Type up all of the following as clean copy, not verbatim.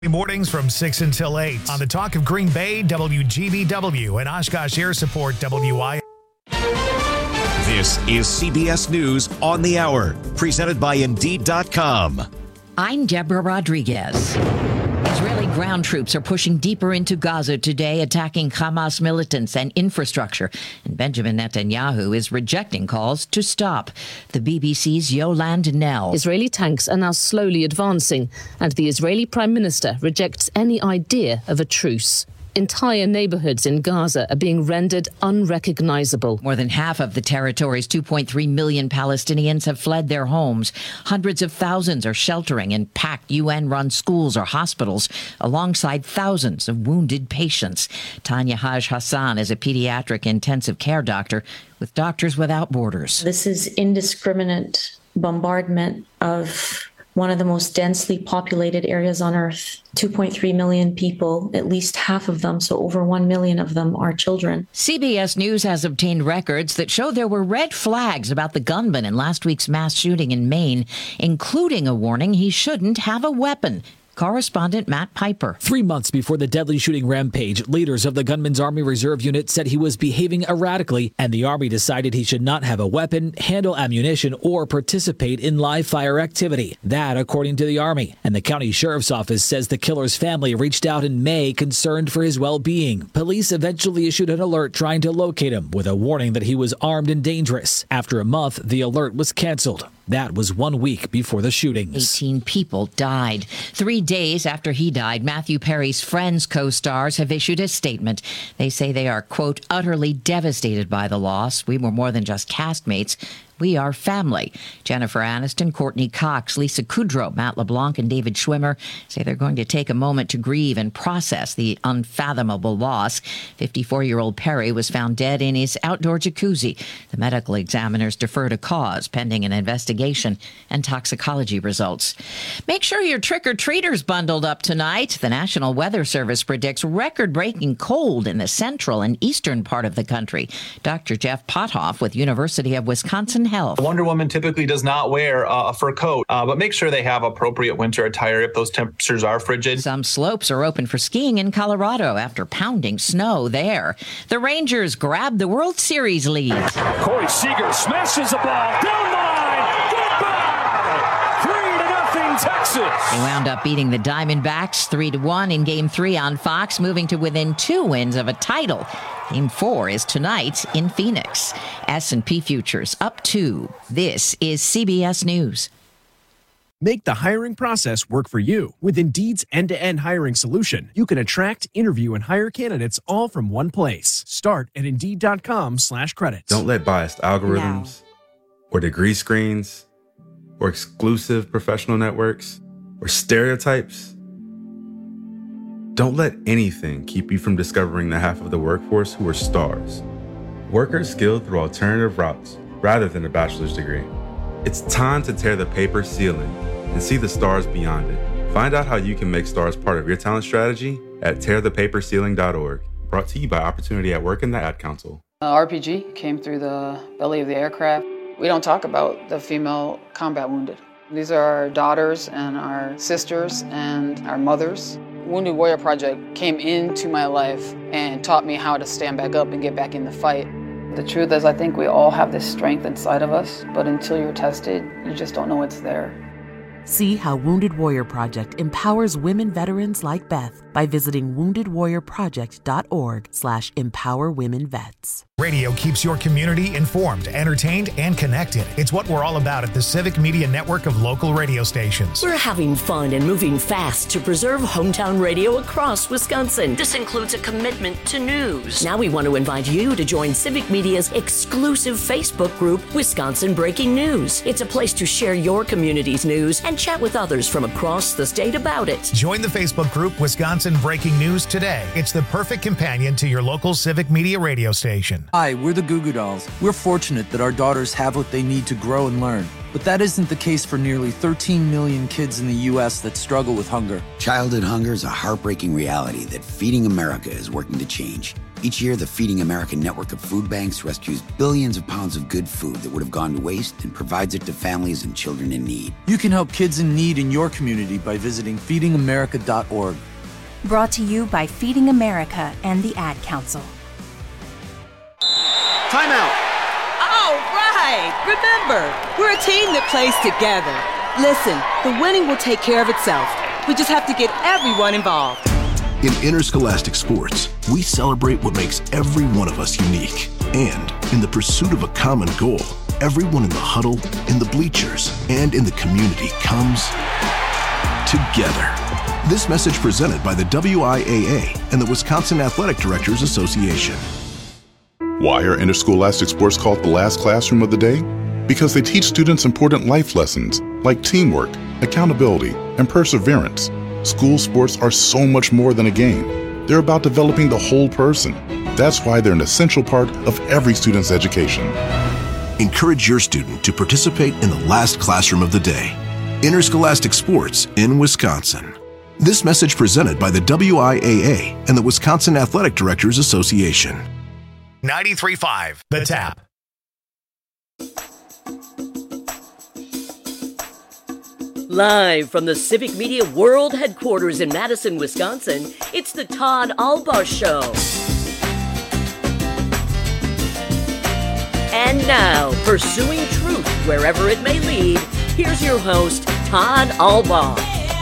Mornings from 6 until 8 on the Talk of Green Bay, WGBW, and Oshkosh Air Support, WI. This is CBS News on the Hour, presented by Indeed.com. I'm Deborah Rodriguez. Israeli ground troops are pushing deeper into Gaza today, attacking Hamas militants and infrastructure. And Benjamin Netanyahu is rejecting calls to stop. The BBC's Yolande Nell. Israeli tanks are now slowly advancing, and the Israeli Prime Minister rejects any idea of a truce. Entire neighborhoods in Gaza are being rendered unrecognizable. More than half of the territory's 2.3 million Palestinians have fled their homes. Hundreds of thousands are sheltering in packed UN-run schools or hospitals, alongside thousands of wounded patients. Tanya Haj Hassan is a pediatric intensive care doctor with Doctors Without Borders. This is indiscriminate bombardment of one of the most densely populated areas on Earth. 2.3 million people, at least half of them, so over 1 million of them, are children. CBS News has obtained records that show there were red flags about the gunman in last week's mass shooting in Maine, including a warning he shouldn't have a weapon. Correspondent Matt Piper. 3 months before the deadly shooting rampage, leaders of the gunman's Army Reserve unit said he was behaving erratically, and the Army decided he should not have a weapon, handle ammunition, or participate in live fire activity. That, according to the Army. And the county sheriff's office says the killer's family reached out in May concerned for his well-being. Police eventually issued an alert trying to locate him with a warning that he was armed and dangerous. After a month, the alert was canceled. That was 1 week before the shootings. 18 people died. 3 days after he died, Matthew Perry's Friends co-stars have issued a statement. They say they are, quote, utterly devastated by the loss. We were more than just castmates. We are family. Jennifer Aniston, Courtney Cox, Lisa Kudrow, Matt LeBlanc, and David Schwimmer say they're going to take a moment to grieve and process the unfathomable loss. 54-year-old Perry was found dead in his outdoor jacuzzi. The medical examiners defer to cause pending an investigation and toxicology results. Make sure your trick-or-treaters bundled up tonight. The National Weather Service predicts record-breaking cold in the central and eastern part of the country. Dr. Jeff Pothoff with University of Wisconsin Health. Wonder Woman typically does not wear a fur coat, but make sure they have appropriate winter attire if those temperatures are frigid. Some slopes are open for skiing in Colorado after pounding snow there. The Rangers grab the World Series lead. Corey Seager smashes the ball down the line. Goodbye! 3-0 Texas. They wound up beating the Diamondbacks 3-1 in Game 3 on Fox, moving to within 2 wins of a title. Game 4 is tonight in Phoenix. S&P futures up 2. This is CBS News. Make the hiring process work for you. With Indeed's end-to-end hiring solution, you can attract, interview, and hire candidates all from one place. Start at Indeed.com/credits. Don't let biased algorithms or degree screens or exclusive professional networks or stereotypes. Don't let anything keep you from discovering the half of the workforce who are stars. Workers skilled through alternative routes rather than a bachelor's degree. It's time to tear the paper ceiling and see the stars beyond it. Find out how you can make stars part of your talent strategy at tearthepaperceiling.org. Brought to you by Opportunity at Work and the Ad Council. RPG came through the belly of the aircraft. We don't talk about the female combat wounded. These are our daughters and our sisters and our mothers. Wounded Warrior Project came into my life and taught me how to stand back up and get back in the fight. The truth is, I think we all have this strength inside of us, but until you're tested, you just don't know it's there. See how Wounded Warrior Project empowers women veterans like Beth by visiting woundedwarriorproject.org/empowerwomenvets. Radio keeps your community informed, entertained, and connected. It's what we're all about at the Civic Media Network of local radio stations. We're having fun and moving fast to preserve hometown radio across Wisconsin. This includes a commitment to news. Now we want to invite you to join Civic Media's exclusive Facebook group, Wisconsin Breaking News. It's a place to share your community's news and chat with others from across the state about it. Join the Facebook group Wisconsin Breaking News today. It's the perfect companion to your local Civic Media radio station. Hi, we're the Goo Goo Dolls. We're fortunate that our daughters have what they need to grow and learn. But that isn't the case for nearly 13 million kids in the U.S. that struggle with hunger. Childhood hunger is a heartbreaking reality that Feeding America is working to change. Each year, the Feeding America network of food banks rescues billions of pounds of good food that would have gone to waste and provides it to families and children in need. You can help kids in need in your community by visiting feedingamerica.org. Brought to you by Feeding America and the Ad Council. Timeout. All right. Remember, we're a team that plays together. Listen, the winning will take care of itself. We just have to get everyone involved. In interscholastic sports, we celebrate what makes every one of us unique. And in the pursuit of a common goal, everyone in the huddle, in the bleachers, and in the community comes together. This message presented by the WIAA and the Wisconsin Athletic Directors Association. Why are interscholastic sports called the last classroom of the day? Because they teach students important life lessons like teamwork, accountability, and perseverance. School sports are so much more than a game. They're about developing the whole person. That's why they're an essential part of every student's education. Encourage your student to participate in the last classroom of the day. Interscholastic sports in Wisconsin. This message presented by the WIAA and the Wisconsin Athletic Directors Association. 93.5 The Tap. Live from the Civic Media World Headquarters in Madison, Wisconsin, it's the Todd Albaugh Show. And now, pursuing truth wherever it may lead, here's your host, Todd Albaugh.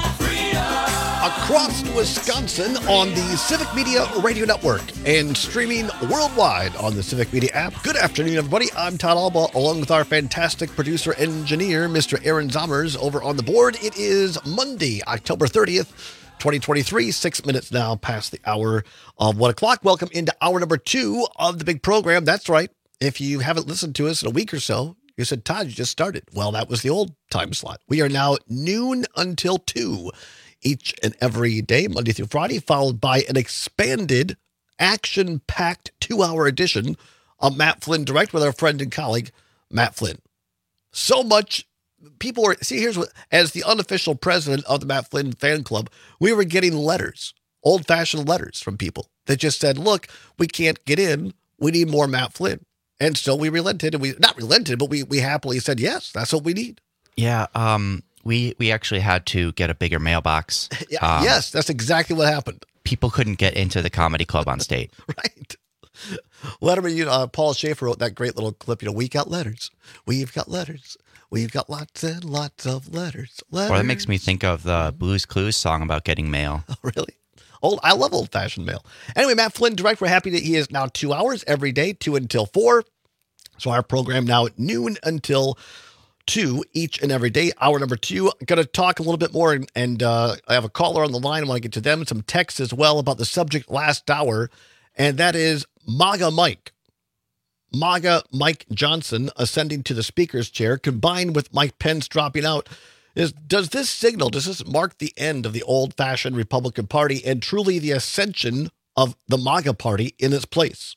Across Wisconsin on the Civic Media Radio Network and streaming worldwide on the Civic Media app. Good afternoon, everybody. I'm Todd Albaugh, along with our fantastic producer engineer, Mr. Aaron Zommers, over on the board. It is Monday, October 30th, 2023, 6 minutes now past the hour of 1 o'clock. Welcome into hour number 2 of the big program. That's right. If you haven't listened to us in a week or so, you said, Todd, you just started. Well, that was the old time slot. We are now noon until 2 each and every day, Monday through Friday, followed by an expanded, action-packed 2-hour edition of Matt Flynn Direct with our friend and colleague, Matt Flynn. So much, people were, see, here's what, as the unofficial president of the Matt Flynn fan club, we were getting letters, old-fashioned letters from people that just said, look, we can't get in, we need more Matt Flynn. And so we relented, and not relented, but we happily said, yes, that's what we need. Yeah, we actually had to get a bigger mailbox. Yes, that's exactly what happened. People couldn't get into the comedy club on state. Right. Letterman, Paul Schaefer wrote that great little clip, we got letters. We've got letters. We've got lots and lots of letters. Well, that makes me think of the Blues Clues song about getting mail. Oh, really? I love old-fashioned mail. Anyway, Matt Flynn Direct, we're happy that he is now 2 hours every day, 2 until 4. So our program now at noon until 2 each and every day. Hour number 2, I'm going to talk a little bit more, and I have a caller on the line. I want to get to them, some texts as well about the subject last hour, and that is MAGA Mike. MAGA Mike Johnson ascending to the speaker's chair, combined with Mike Pence dropping out. Does this mark the end of the old-fashioned Republican Party and truly the ascension of the MAGA Party in its place?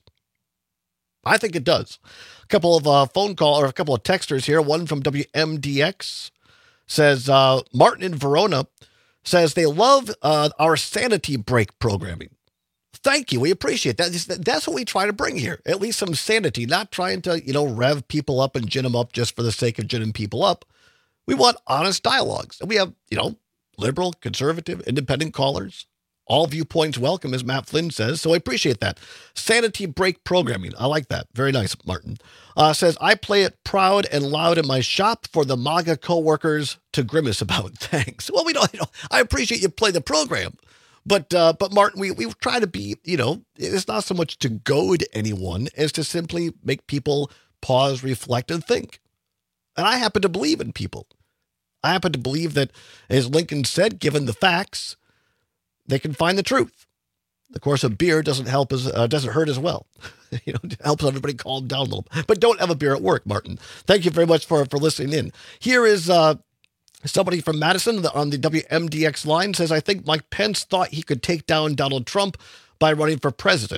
I think it does. A couple of phone call or a couple of texters here. One from WMDX says, Martin in Verona says they love our sanity break programming. Thank you. We appreciate that. That's what we try to bring here. At least some sanity, not trying to, rev people up and gin them up just for the sake of ginning people up. We want honest dialogues. And we have, liberal, conservative, independent callers. All viewpoints welcome, as Matt Flynn says. So I appreciate that. Sanity break programming. I like that. Very nice, Martin. Says, I play it proud and loud in my shop for the MAGA coworkers to grimace about. Thanks. Well, we don't, I appreciate you play the program. But Martin, we try to be, it's not so much to goad anyone as to simply make people pause, reflect, and think. And I happen to believe in people. I happen to believe that, as Lincoln said, given the facts, they can find the truth. Of course, a beer doesn't hurt as well. It helps everybody calm down a little. But don't have a beer at work, Martin. Thank you very much for listening in. Here is somebody from Madison on the WMDX line says, I think Mike Pence thought he could take down Donald Trump by running for president.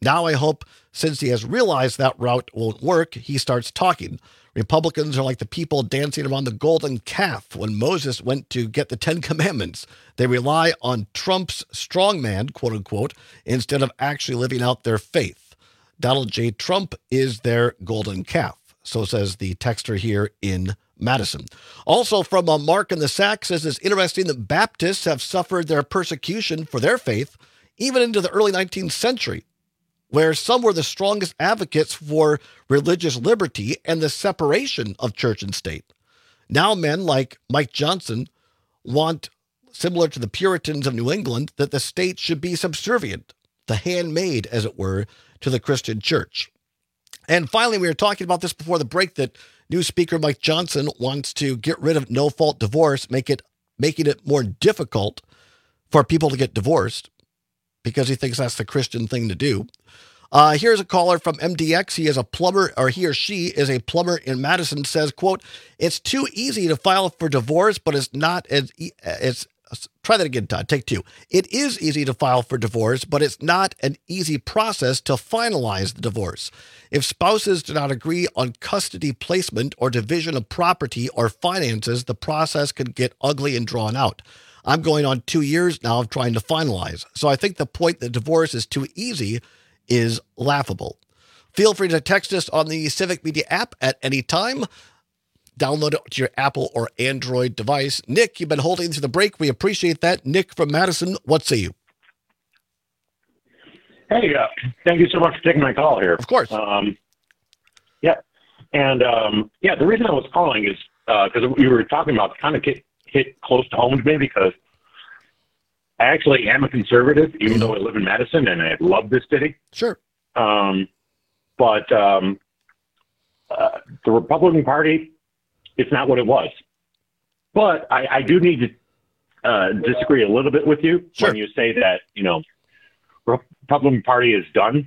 Now I hope, since he has realized that route won't work, he starts talking. Republicans are like the people dancing around the golden calf when Moses went to get the 10 Commandments. They rely on Trump's strongman, quote unquote, instead of actually living out their faith. Donald J. Trump is their golden calf. So says the texter here in Madison. Also from Mark in the Sack says it's interesting that Baptists have suffered their persecution for their faith even into the early 19th century, where some were the strongest advocates for religious liberty and the separation of church and state. Now men like Mike Johnson want, similar to the Puritans of New England, that the state should be subservient, the handmaid, as it were, to the Christian church. And finally, we were talking about this before the break, that new Speaker Mike Johnson wants to get rid of no-fault divorce, making it more difficult for people to get divorced because he thinks that's the Christian thing to do. Here's a caller from MDX. He is a plumber, or he or she is a plumber in Madison, says, quote, "It's too easy to file for divorce, but it's not as try that again, Todd. Take two. It is easy to file for divorce, but it's not an easy process to finalize the divorce. If spouses do not agree on custody placement or division of property or finances, the process can get ugly and drawn out. I'm going on 2 years now of trying to finalize. So I think the point that divorce is too easy is laughable." Feel free to text us on the Civic Media app at any time. Download it to your Apple or Android device. Nick, you've been holding through the break. We appreciate that. Nick from Madison, what say you? Hey, thank you so much for taking my call here. Of course. The reason I was calling is because we were talking about kind of hit close to home to me, because I actually am a conservative, even though I live in Madison and I love this city. Sure. But the Republican Party, it's not what it was. But I do need to disagree a little bit with you when you say that, Republican Party is done.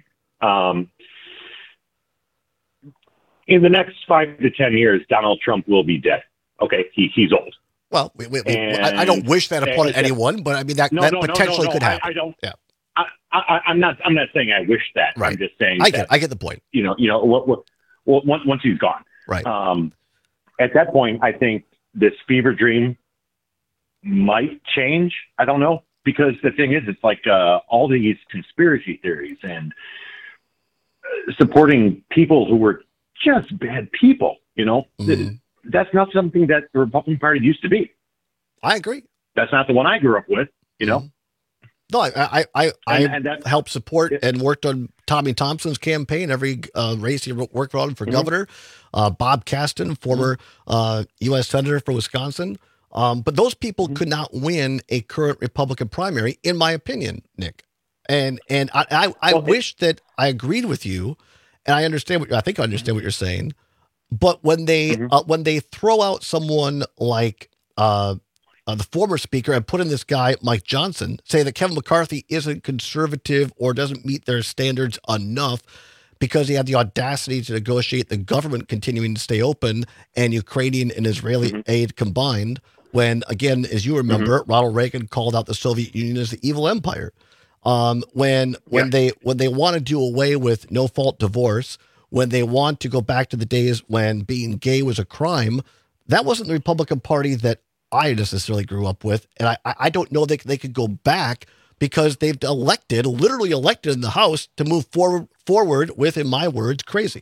In the next 5 to 10 years, Donald Trump will be dead. Okay, he's old. Well, I don't wish that upon anyone, but I mean that potentially could happen. I don't. Yeah. I'm not saying I wish that. Right. I'm just saying I get the point. Once he's gone. Right. At that point, I think this fever dream might change. I don't know, because the thing is, it's like all these conspiracy theories and supporting people who were just bad people. That's not something that the Republican Party used to be. I agree. That's not the one I grew up with. No, I helped support and worked on Tommy Thompson's campaign, every race he worked on for governor. Bob Caston, former U.S. Senator for Wisconsin. But those people could not win a current Republican primary, in my opinion, Nick. And I wish that I agreed with you, and I understand I understand what you're saying. But when they throw out someone like the former speaker and put in this guy, Mike Johnson, say that Kevin McCarthy isn't conservative or doesn't meet their standards enough because he had the audacity to negotiate the government continuing to stay open and Ukrainian and Israeli aid combined, when, again, as you remember, Ronald Reagan called out the Soviet Union as the evil empire. When they want to do away with no-fault divorce, when they want to go back to the days when being gay was a crime, that wasn't the Republican Party that I necessarily grew up with. And I don't know that they could go back, because they've literally elected in the House to move forward with, in my words, crazy.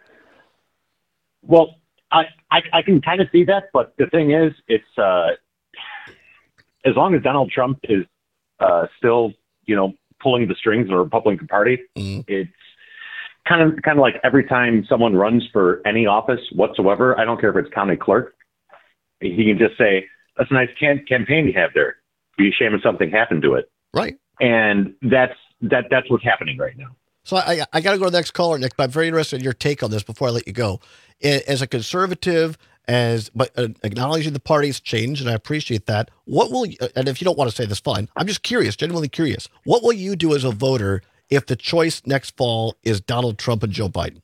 Well, I can kind of see that, but the thing is, it's as long as Donald Trump is still, pulling the strings of the Republican Party, it's kind of like every time someone runs for any office whatsoever, I don't care if it's county clerk, he can just say, "That's a nice campaign you have there. Be ashamed if something happened to it." Right. And that's what's happening right now. So I got to go to the next caller, Nick, but I'm very interested in your take on this before I let you go. As a conservative, but acknowledging the party's changed, and I appreciate that, what will, and if you don't want to say this, fine, I'm just curious, genuinely curious, what will you do as a voter if the choice next fall is Donald Trump and Joe Biden?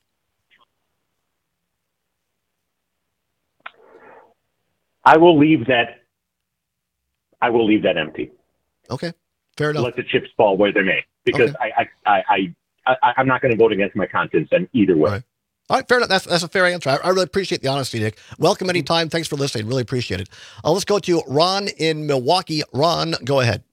I will leave that empty. Okay. Fair enough. Let the chips fall where they may, because I I'm not going to vote against my conscience in either way. Right. All right, fair enough. That's a fair answer. I really appreciate the honesty, Nick. Welcome anytime. Thanks for listening. Really appreciate it. Let's go to Ron in Milwaukee. Ron, go ahead.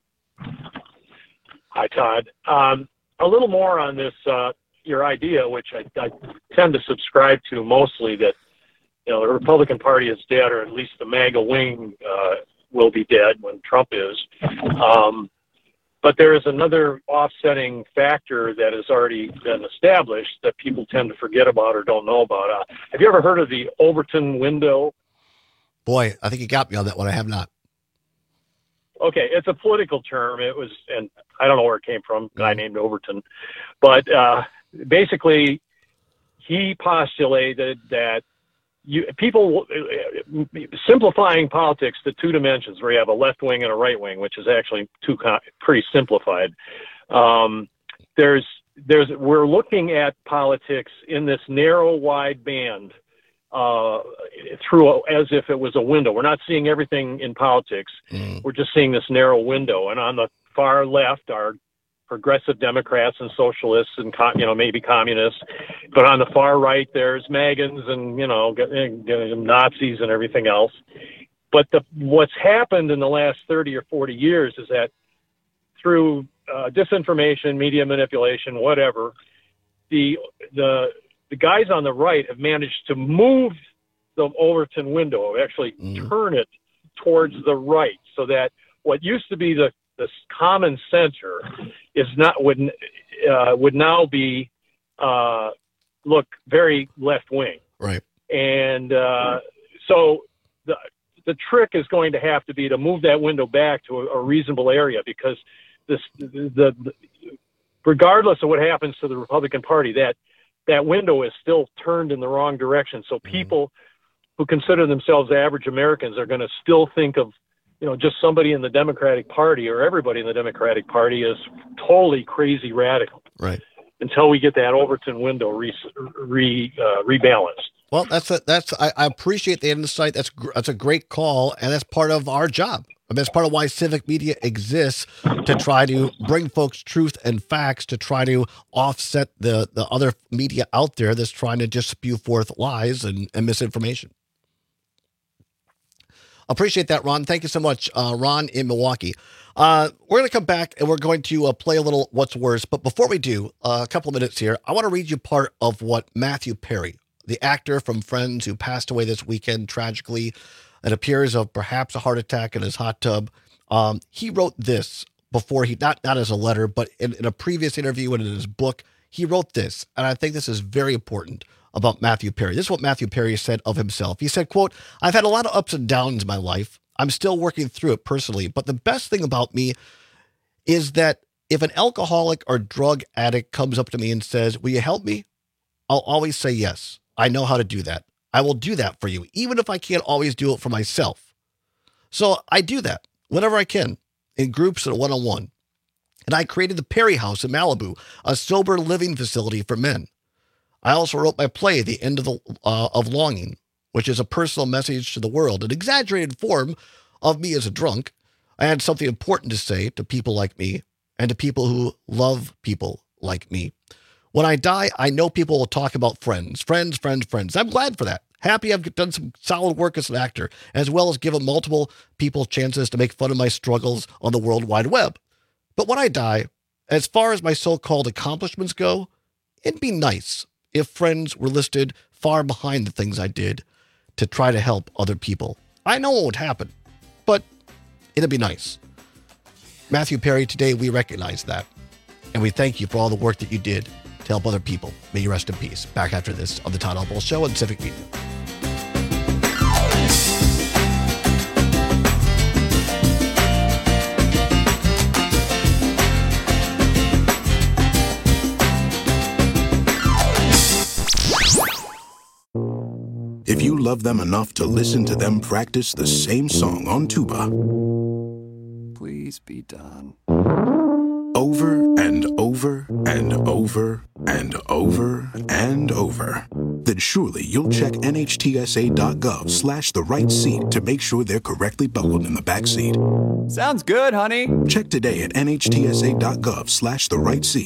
Hi, Todd. A little more on this, your idea, which I tend to subscribe to mostly, that the Republican Party is dead, or at least the MAGA wing will be dead when Trump is. But there is another offsetting factor that has already been established that people tend to forget about or don't know about. Have you ever heard of the Overton window? Boy, I think you got me on that one. I have not. Okay, it's a political term. It was, and I don't know where it came from, a guy named Overton. But basically, he postulated that people simplifying politics to two dimensions, where you have a left wing and a right wing, which is actually pretty simplified. We're looking at politics in this narrow, wide band through as if it was a window. We're not seeing everything in politics. We're just seeing this narrow window. And on the far left are progressive Democrats and socialists and maybe communists, but on the far right there's Magans and Nazis and everything else. But what's happened in the last 30 or 40 years is that through disinformation, media manipulation, whatever, the guys on the right have managed to move the Overton window, actually turn it towards the right, so that what used to be the common center is would now be look very left wing. Right. And so the trick is going to have to be to move that window back to a reasonable area, because regardless of what happens to the Republican Party, that window is still turned in the wrong direction. So people who consider themselves average Americans are going to still think of just somebody in the Democratic Party, or everybody in the Democratic Party, is totally crazy radical. Right. Until we get that Overton window rebalanced. Well, I appreciate the insight. That's a great call, and that's part of our job. I mean, that's part of why civic media exists, to try to bring folks truth and facts, to try to offset the other media out there that's trying to just spew forth lies and misinformation. Appreciate that, Ron. Thank you so much, Ron in Milwaukee. We're going to come back and we're going to play a little What's Worse. But before we do, a couple of minutes here, I want to read you part of what Matthew Perry, the actor from Friends who passed away this weekend tragically, it appears of perhaps a heart attack in his hot tub. He wrote this before not as a letter, but in a previous interview and in his book, he wrote this. And I think this is very important about Matthew Perry. This is what Matthew Perry said of himself. He said, quote, "I've had a lot of ups and downs in my life. I'm still working through it personally. But the best thing about me is that if an alcoholic or drug addict comes up to me and says, 'Will you help me?' I'll always say yes. I know how to do that. I will do that for you, even if I can't always do it for myself. So I do that whenever I can, in groups and one-on-one. And I created the Perry House in Malibu, a sober living facility for men. I also wrote my play, The End of Longing, which is a personal message to the world, an exaggerated form of me as a drunk. I had something important to say to people like me and to people who love people like me. When I die, I know people will talk about friends. I'm glad for that. Happy I've done some solid work as an actor, as well as given multiple people chances to make fun of my struggles on the World Wide Web. But when I die, as far as my so-called accomplishments go, it'd be nice if friends were listed far behind the things I did to try to help other people. I know what would happen, but it'd be nice." Matthew Perry, today we recognize that, and we thank you for all the work that you did to help other people. May you rest in peace. Back after this on the Todd L. Bowles Show on Civic Media. If you love them enough to listen to them practice the same song on tuba, please be done. Over and over and over and over and over, then surely you'll check NHTSA.gov/the right seat to make sure they're correctly buckled in the back seat. Sounds good, honey. Check today at NHTSA.gov/the right seat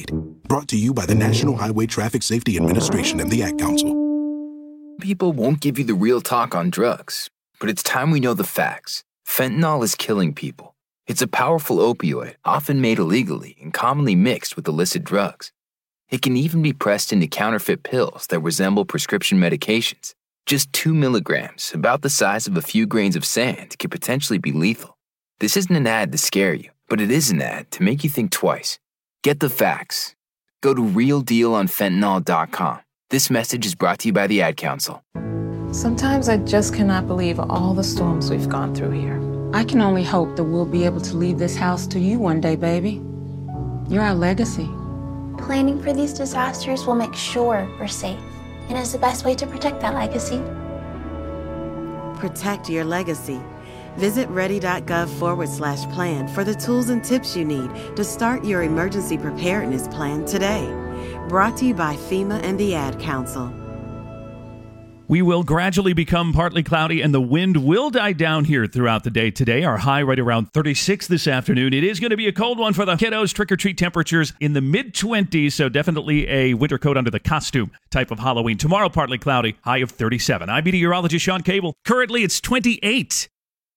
Brought to you by the National Highway Traffic Safety Administration and the Ad Council. People won't give you the real talk on drugs, but it's time we know the facts. Fentanyl is killing people. It's a powerful opioid, often made illegally and commonly mixed with illicit drugs. It can even be pressed into counterfeit pills that resemble prescription medications. Just 2 milligrams, about the size of a few grains of sand, could potentially be lethal. This isn't an ad to scare you, but it is an ad to make you think twice. Get the facts. Go to realdealonfentanyl.com. This message is brought to you by the Ad Council. Sometimes I just cannot believe all the storms we've gone through here. I can only hope that we'll be able to leave this house to you one day, baby. You're our legacy. Planning for these disasters will make sure we're safe, and is the best way to protect that legacy. Protect your legacy. Visit ready.gov/plan for the tools and tips you need to start your emergency preparedness plan today. Brought to you by FEMA and the Ad Council. We will gradually become partly cloudy, and the wind will die down here throughout the day today. Our high right around 36 this afternoon. It is going to be a cold one for the kiddos. Trick-or-treat temperatures in the mid-20s, so definitely a winter coat under the costume type of Halloween. Tomorrow, partly cloudy, high of 37. I'm meteorologist Sean Cable. Currently, it's 28.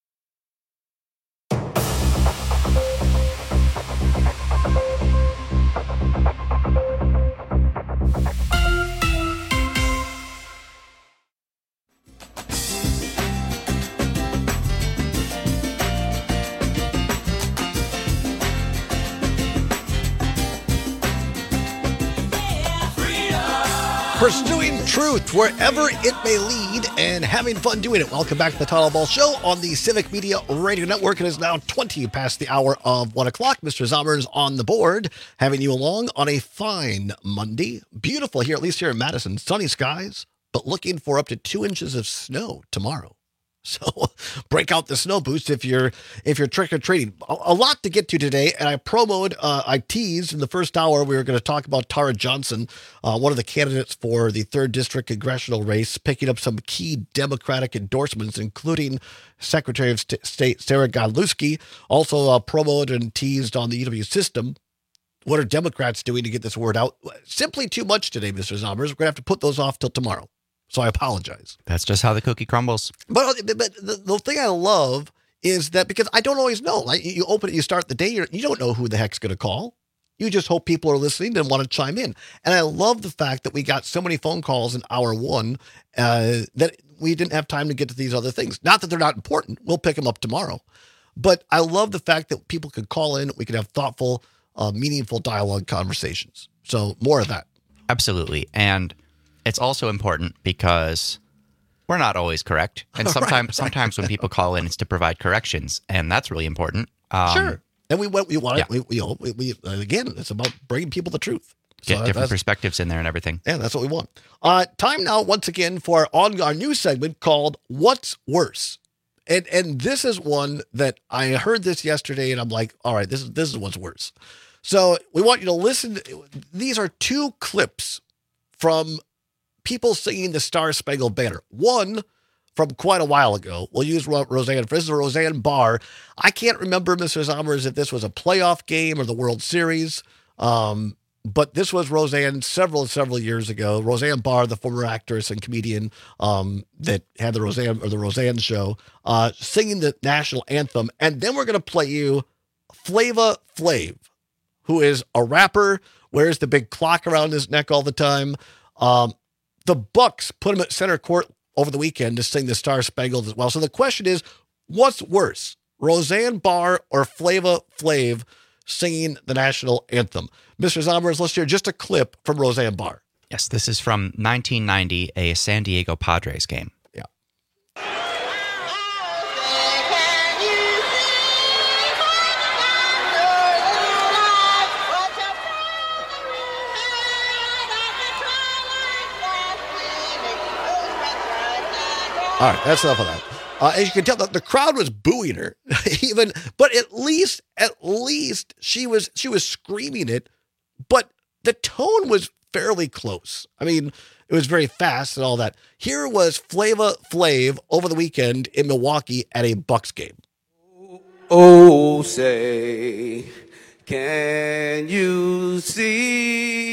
Pursuing truth wherever it may lead and having fun doing it. Welcome back to the Tyler Ball Show on the Civic Media Radio Network. It is now 20 past the hour of 1 o'clock. Mr. Zommers on the board, having you along on a fine Monday. Beautiful here, at least here in Madison. Sunny skies, but looking for up to 2 inches of snow tomorrow. So break out the snow boots if you're trick-or-treating. A lot to get to today, and I teased in the first hour we were going to talk about Tara Johnson, one of the candidates for the 3rd District congressional race, picking up some key Democratic endorsements, including Secretary of State Sarah Godlewski. Also promoted and teased on the UW system. What are Democrats doing to get this word out? Simply too much today, Mr. Zommers. We're going to have to put those off till tomorrow. So I apologize. That's just how the cookie crumbles. But the thing I love is that because I don't always know. Like you open it, you start the day, you don't know who the heck's going to call. You just hope people are listening and want to chime in. And I love the fact that we got so many phone calls in hour one that we didn't have time to get to these other things. Not that they're not important. We'll pick them up tomorrow. But I love the fact that people could call in. We could have thoughtful, meaningful dialogue conversations. So more of that. Absolutely. And it's also important because we're not always correct. And sometimes when people call in, it's to provide corrections. And that's really important. Sure. And we again, it's about bringing people the truth. Get different perspectives in there and everything. Yeah, that's what we want. Time now, once again, for our new segment called What's Worse? And this is one that I heard this yesterday, and I'm like, all right, this is what's worse. So we want you to listen. These are 2 clips from people singing the Star Spangled Banner. One from quite a while ago. We'll use Roseanne. This is Roseanne Barr. I can't remember, Mr. Zommers, if this was a playoff game or the World Series, but this was Roseanne several years ago. Roseanne Barr, the former actress and comedian that had the Roseanne show, singing the national anthem. And then we're going to play you Flava Flav, who is a rapper, wears the big clock around his neck all the time. The Bucks put him at center court over the weekend to sing the Star Spangled as well. So the question is, what's worse, Roseanne Barr or Flava Flav singing the national anthem? Mr. Zommers, let's hear just a clip from Roseanne Barr. Yes, this is from 1990, a San Diego Padres game. Yeah. All right, that's enough of that. As you can tell, the crowd was booing her, but at least she was screaming it, but the tone was fairly close. I mean, it was very fast and all that. Here was Flava Flav over the weekend in Milwaukee at a Bucks game. Oh, say, can you see?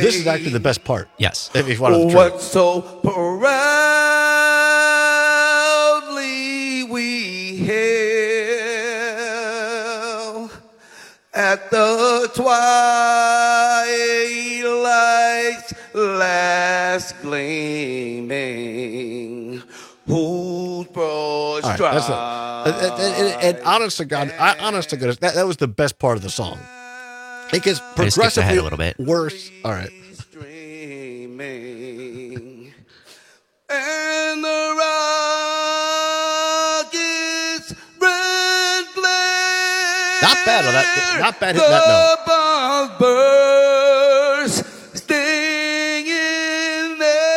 This is actually the best part. Yes. If you want to What so proudly we hail at the twilight's last gleaming, whose broad All right, and honest to God, goodness, that was the best part of the song. It gets progressively a little bit worse. All right. And the rocket's red flame. Not bad on that. Not bad hitting that note. The birds sting in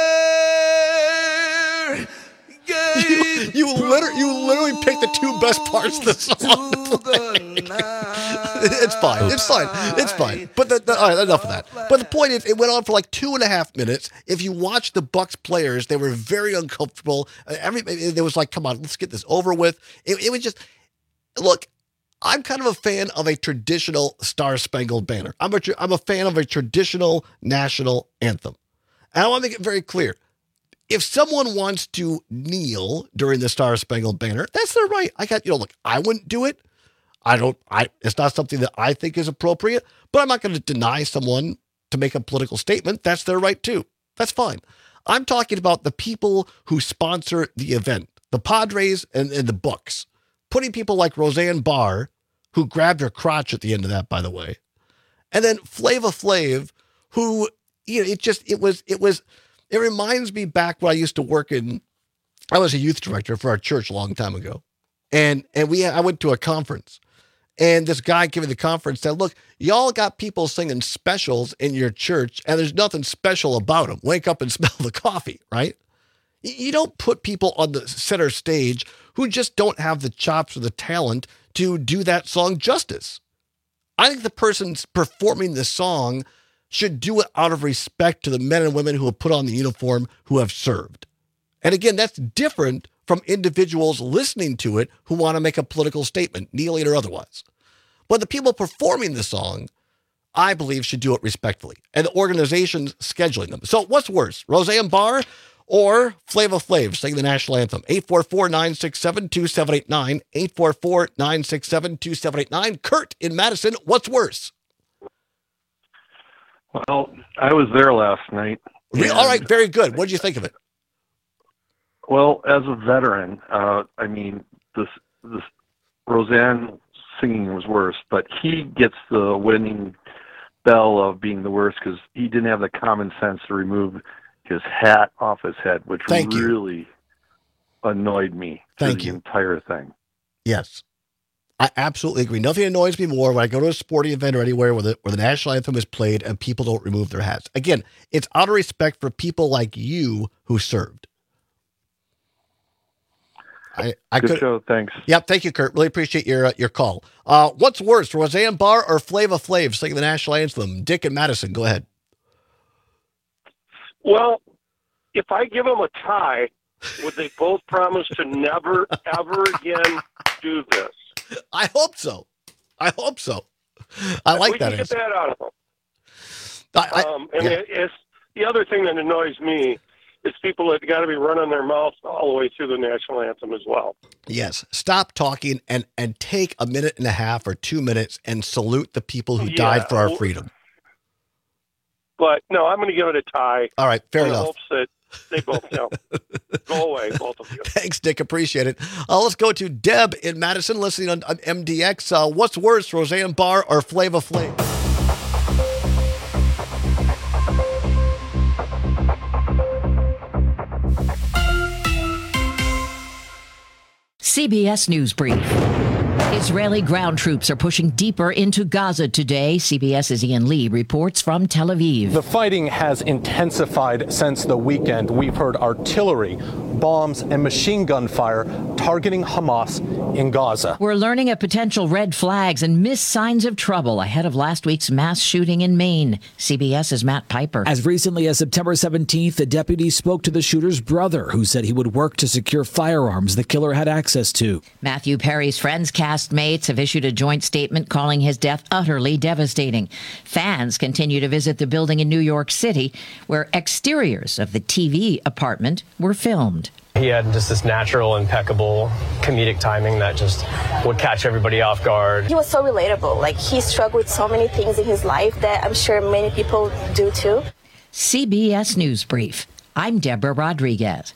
there. You literally picked the two best parts of the song to play. It's fine. It's fine. But all right, enough of that. But the point is, it went on for like 2.5 minutes. If you watch the Bucks players, they were very uncomfortable. There was like, come on, let's get this over with. It was just, look, I'm kind of a fan of a traditional Star Spangled Banner. I'm a fan of a traditional national anthem. And I want to make it very clear. If someone wants to kneel during the Star Spangled Banner, that's their right. Look, I wouldn't do it. It's not something that I think is appropriate, but I'm not going to deny someone to make a political statement. That's their right too. That's fine. I'm talking about the people who sponsor the event, the Padres and the Bucks, putting people like Roseanne Barr, who grabbed her crotch at the end of that, by the way, and then Flava Flav, who, it reminds me back when I used to work I was a youth director for our church a long time ago. And I went to a conference, and this guy giving the conference said, look, y'all got people singing specials in your church, and there's nothing special about them. Wake up and smell the coffee, right? You don't put people on the center stage who just don't have the chops or the talent to do that song justice. I think the person performing the song should do it out of respect to the men and women who have put on the uniform, who have served. And again, that's different from individuals listening to it who want to make a political statement, kneeling or otherwise. But the people performing the song, I believe, should do it respectfully, and the organizations scheduling them. So what's worse, Roseanne Barr or Flava Flav singing the national anthem? 844-967-2789, 844-967-2789. Kurt in Madison, what's worse? Well, I was there last night. All right, very good. What did you think of it? Well, as a veteran, this Roseanne singing was worse, but he gets the winning bell of being the worst because he didn't have the common sense to remove his hat off his head, which really annoyed me through the entire thing. Yes, I absolutely agree. Nothing annoys me more when I go to a sporting event or anywhere where the national anthem is played and people don't remove their hats. Again, it's out of respect for people like you who served. Good show, thanks. Yep, thank you, Kurt. Really appreciate your call. What's worse, Roseanne Barr or Flava Flav singing the national anthem? Dick and Madison, go ahead. Well, if I give them a tie, would they both promise to never, ever again do this? I hope so. I like that answer. Get that out of them. It's the other thing that annoys me. It's people that got to be running their mouths all the way through the national anthem as well. Yes. Stop talking and take a minute and a half or 2 minutes and salute the people who died for our freedom. But no, I'm going to give it a tie. All right. Fair enough. Hopes that they both go away, both of you. Thanks, Dick. Appreciate it. Let's go to Deb in Madison listening on MDX. What's worse, Roseanne Barr or Flava Flav? CBS News Brief. Israeli ground troops are pushing deeper into Gaza today. CBS's Ian Lee reports from Tel Aviv. The fighting has intensified since the weekend. We've heard artillery, bombs, and machine gun fire targeting Hamas in Gaza. We're learning of potential red flags and missed signs of trouble ahead of last week's mass shooting in Maine. CBS's Matt Piper. As recently as September 17th, the deputy spoke to the shooter's brother, who said he would work to secure firearms the killer had access to. Matthew Perry's Friends cast castmates have issued a joint statement calling his death utterly devastating. Fans continue to visit the building in New York City, where exteriors of the TV apartment were filmed. He had just this natural, impeccable comedic timing that just would catch everybody off guard. He was so relatable. Like, he struggled with so many things in his life that I'm sure many people do too. CBS News Brief. I'm Deborah Rodriguez.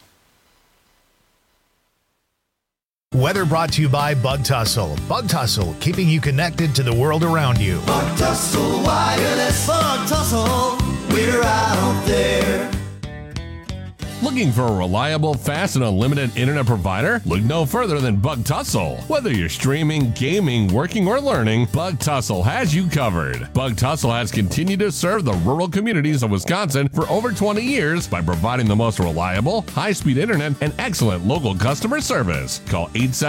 Weather brought to you by Bug Tussle. Bug Tussle, keeping you connected to the world around you. Bug Tussle Wireless. Bug Tussle, we're out there. Looking for a reliable, fast, and unlimited internet provider? Look no further than Bug Tussle. Whether you're streaming, gaming, working, or learning, Bug Tussle has you covered. Bug Tussle has continued to serve the rural communities of Wisconsin for over 20 years by providing the most reliable, high-speed internet and excellent local customer service. Call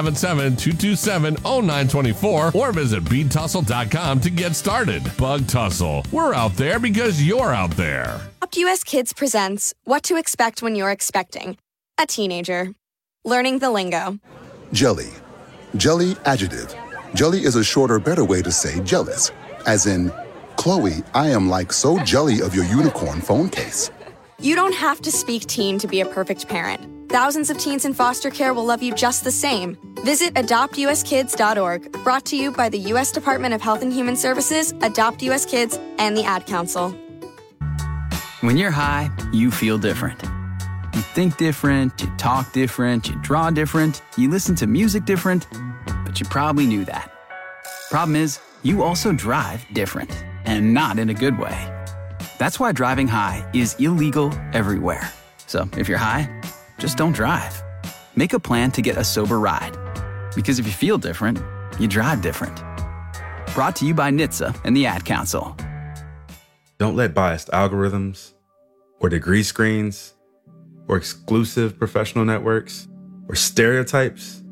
877-227-0924 or visit BeatTussle.com to get started. Bug Tussle. We're out there because you're out there. Adopt US Kids presents What to Expect When You're Expecting a Teenager. Learning the lingo. Jelly. Jelly adjective. Jelly is a shorter, better way to say jealous. As in, Chloe, I am like so jelly of your unicorn phone case. You don't have to speak teen to be a perfect parent. Thousands of teens in foster care will love you just the same. Visit adoptuskids.org, brought to you by the U.S. Department of Health and Human Services, Adopt US Kids, and the Ad Council. When you're high, you feel different. You think different, you talk different, you draw different, you listen to music different, but you probably knew that. Problem is, you also drive different, and not in a good way. That's why driving high is illegal everywhere. So if you're high, just don't drive. Make a plan to get a sober ride. Because if you feel different, you drive different. Brought to you by NHTSA and the Ad Council. Don't let biased algorithms, or degree screens, or exclusive professional networks, or stereotypes.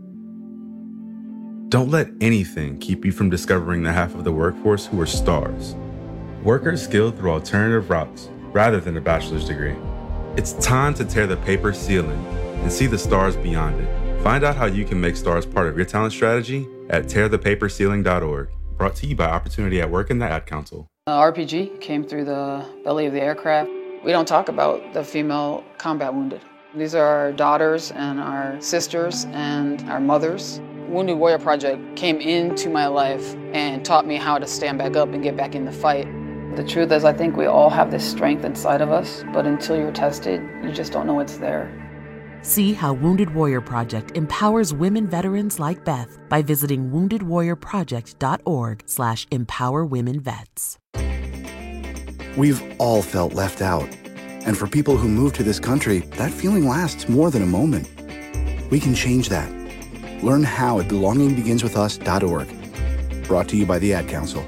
Don't let anything keep you from discovering the half of the workforce who are stars. Workers skilled through alternative routes rather than a bachelor's degree. It's time to tear the paper ceiling and see the stars beyond it. Find out how you can make stars part of your talent strategy at tearthepaperceiling.org. Brought to you by Opportunity at Work and the Ad Council. RPG came through the belly of the aircraft. We don't talk about the female combat wounded. These are our daughters and our sisters and our mothers. Wounded Warrior Project came into my life and taught me how to stand back up and get back in the fight. The truth is, I think we all have this strength inside of us, but until you're tested, you just don't know it's there. See how Wounded Warrior Project empowers women veterans like Beth by visiting woundedwarriorproject.org/empowerwomenvets. We've all felt left out. And for people who move to this country, that feeling lasts more than a moment. We can change that. Learn how at belongingbeginswithus.org. Brought to you by the Ad Council.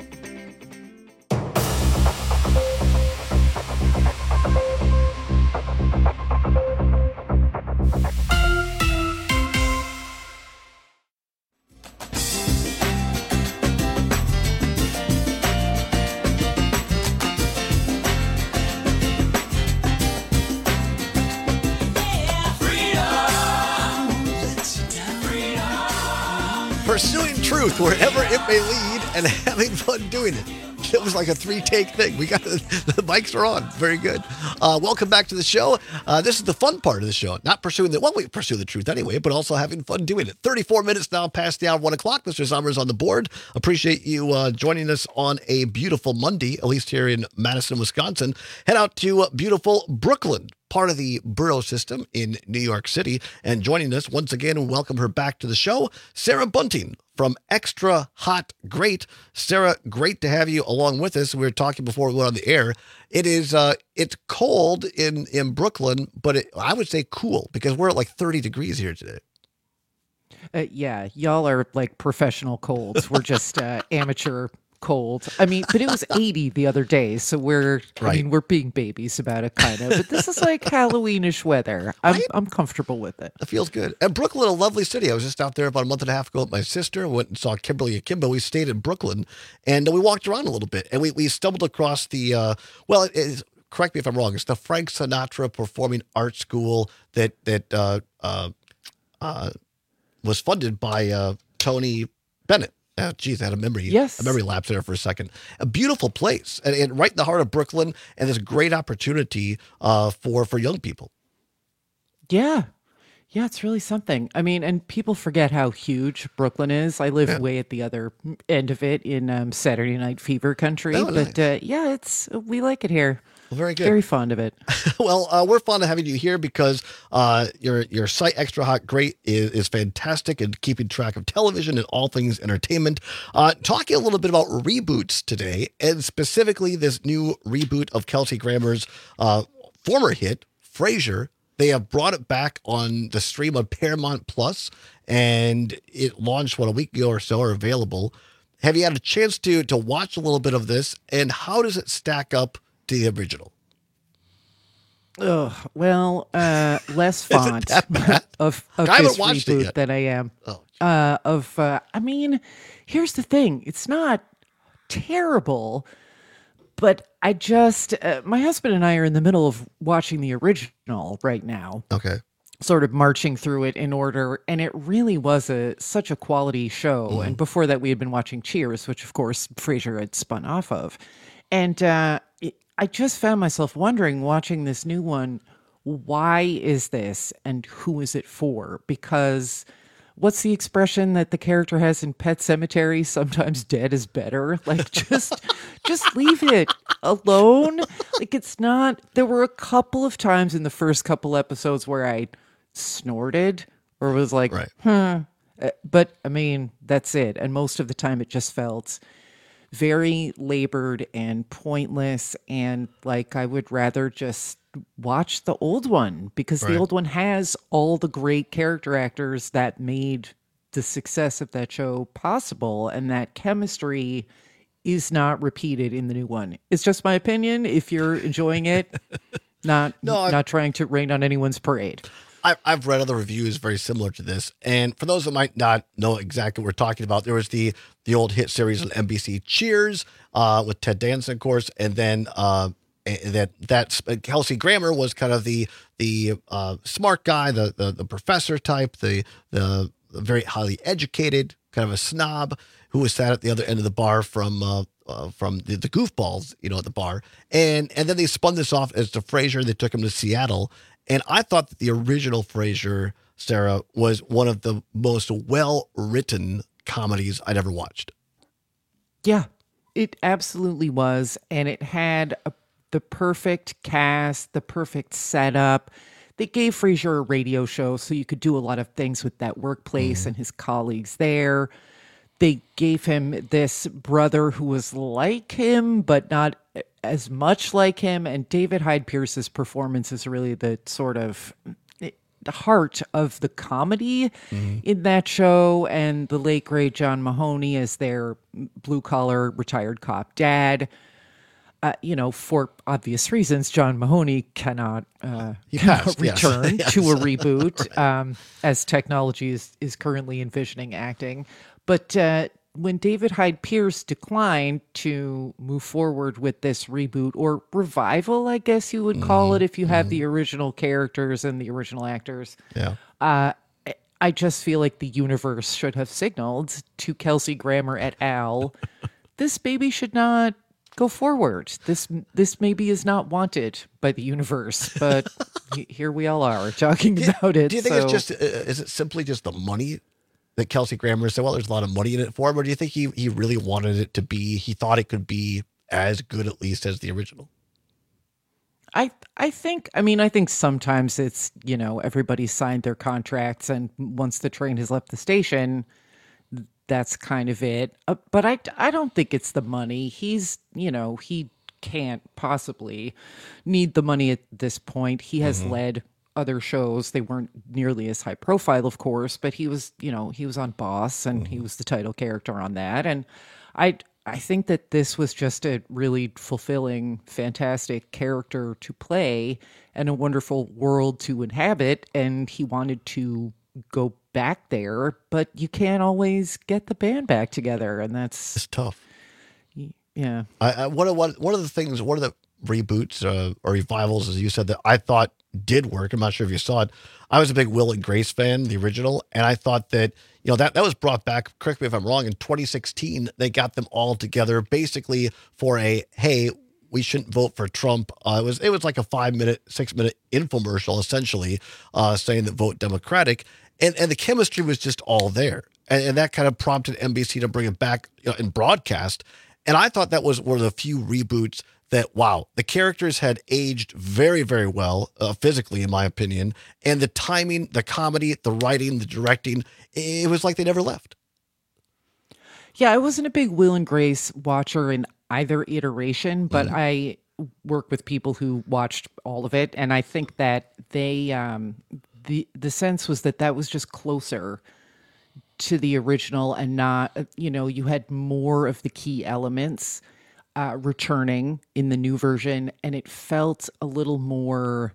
Pursuing truth wherever it may lead and having fun doing it. It was like a 3-take thing. We got the mics are on. Very good. Welcome back to the show. This is the fun part of the show. Not pursuing the, well, we pursue the truth anyway, but also having fun doing it. 34 minutes now past the hour 1 o'clock. Mr. Summers on the board. Appreciate you joining us on a beautiful Monday, at least here in Madison, Wisconsin. Head out to beautiful Brooklyn, part of the borough system in New York City. And joining us once again, and welcome her back to the show, Sarah Bunting from Extra Hot Great. Sarah, great to have you along with us. We were talking before we went on the air. It is it's cold in Brooklyn, but I would say cool because we're at like 30 degrees here today. Yeah, y'all are like professional colds. We're just amateur cold. I mean, but it was 80 the other day, so we're we're being babies about it kind of. But this is like Halloweenish weather. I'm comfortable with it. It feels good. And Brooklyn, a lovely city. I was just out there about a month and a half ago with my sister. Went and saw Kimberly Akimbo. We stayed in Brooklyn and we walked around a little bit, and we stumbled across the it is, correct me if I'm wrong, it's the Frank Sinatra Performing Arts School that was funded by Tony Bennett. Geez, I had a memory lapse there for a second. A beautiful place, and right in the heart of Brooklyn, and this great opportunity for young people. Yeah. Yeah, it's really something. I mean, and people forget how huge Brooklyn is. I live way at the other end of it in Saturday Night Fever country. Oh, but nice. We like it here. Well, very good. Very fond of it. Well, we're fond of having you here because your site, Extra Hot Great, is fantastic in keeping track of television and all things entertainment. Talking a little bit about reboots today, and specifically this new reboot of Kelsey Grammer's former hit, Frasier. They have brought it back on the stream of Paramount Plus, and it launched, a week ago or so, or available. Have you had a chance to watch a little bit of this, and how does it stack up to the original? Oh, well, less fond of this reboot than I am. I mean, here's the thing. It's not terrible, but I just, my husband and I are in the middle of watching the original right now. Okay. Sort of marching through it in order, and it really was such a quality show. Mm-hmm. And before that, we had been watching Cheers, which of course Frasier had spun off of. And I just found myself wondering, watching this new one, why is this and who is it for? Because what's the expression that the character has in Pet Sematary? Sometimes dead is better. Like, just leave it alone. Like, it's not, there were a couple of times in the first couple episodes where I snorted or was like, but I mean, that's it. And most of the time it just felt very labored and pointless, and like I would rather just watch the old one, because the old one has all the great character actors that made the success of that show possible, and that chemistry is not repeated in the new one. It's just my opinion. If you're enjoying it, not trying to rain on anyone's parade. I've read other reviews very similar to this, and for those that might not know exactly what we're talking about, there was the old hit series on NBC, Cheers, with Ted Danson, of course, and then that's Kelsey Grammer was kind of the smart guy, the professor type, the very highly educated, kind of a snob who was sat at the other end of the bar from the goofballs, at the bar, and then they spun this off as the Frasier. They took him to Seattle. And I thought that the original Frasier, Sarah, was one of the most well-written comedies I'd ever watched. Yeah, it absolutely was. And it had the perfect cast, the perfect setup. They gave Frasier a radio show so you could do a lot of things with that workplace and his colleagues there. They gave him this brother who was like him, but not as much like him. And David Hyde Pierce's performance is really the sort of the heart of the comedy in that show. And the late, great John Mahoney as their blue-collar retired cop dad. For obvious reasons, John Mahoney cannot return to a reboot as technology is currently envisioning acting. But when David Hyde Pierce declined to move forward with this reboot, or revival, I guess you would call it, if you have the original characters and the original actors, I just feel like the universe should have signaled to Kelsey Grammer et al., this baby should not go forward. This maybe is not wanted by the universe, but here we all are talking about it. Do you think it's just, is it simply just the money that Kelsey Grammer said, well, there's a lot of money in it for him, or do you think he really wanted it to be, he thought it could be as good at least as the original? I think sometimes it's, everybody signed their contracts, and once the train has left the station, that's kind of it. But I don't think it's the money. He's, he can't possibly need the money at this point. He has led other shows. They weren't nearly as high profile, of course, but he was on Boss, and he was the title character on that. And I think that this was just a really fulfilling, fantastic character to play and a wonderful world to inhabit. And he wanted to go back there, but you can't always get the band back together, and it's tough. Yeah. One of the reboots or revivals, as you said, that I thought did work. I'm not sure if you saw it. I was a big Will and Grace fan, the original, and I thought that, that was brought back, correct me if I'm wrong, in 2016, they got them all together basically for hey, we shouldn't vote for Trump. It was like a 6-minute infomercial, essentially, saying that vote Democratic. And the chemistry was just all there. And that kind of prompted NBC to bring it back in broadcast. And I thought that was one of the few reboots that, wow, the characters had aged very, very well, physically, in my opinion. And the timing, the comedy, the writing, the directing, it was like they never left. Yeah, I wasn't a big Will and Grace watcher in either iteration, but I work with people who watched all of it. And I think that they, the sense was that was just closer to the original and not, you had more of the key elements returning in the new version, and it felt a little more